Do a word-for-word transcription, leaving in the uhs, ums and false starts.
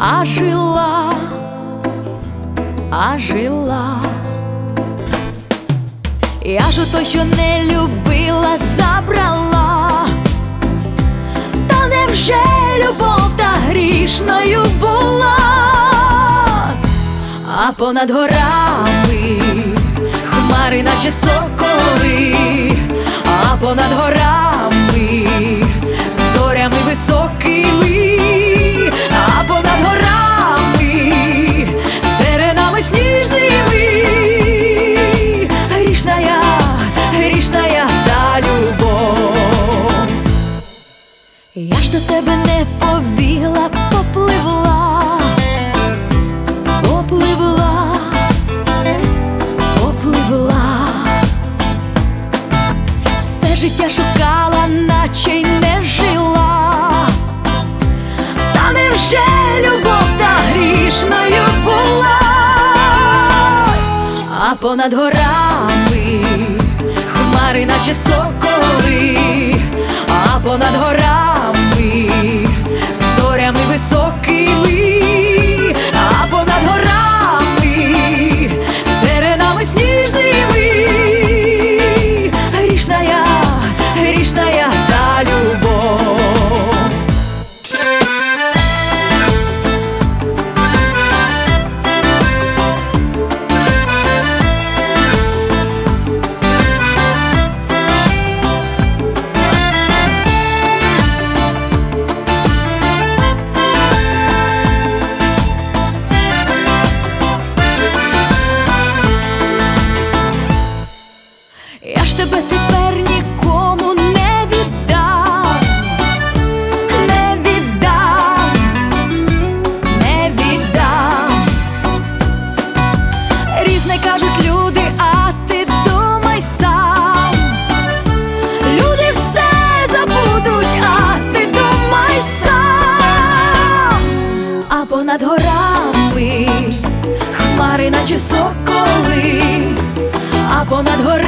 а жила, а жила. Я ж у той, що не любила, забрала. Та невже любов та грішною була? А понад горами хмари, наче соколи, а понад горами зорями високими, а понад горами теренами сніжними. Грішная, грішная та любов. Я ж до тебе не побігла, попливла, попливла, попливла. Все життя шукала, наче й не жила. Та невже любов та грішною була? А понад горами хмари, наче соколи, а понад горами зорями високими, а понад горами теренами сніжними. Грішная, грішная та любов. Я ж тебе тепер нікому не віддам, не віддам, не віддам. Різне кажуть люди, а ти думай сам. Люди все забудуть, а ти думай сам. А понад горами хмари, наче соколи, а понад горами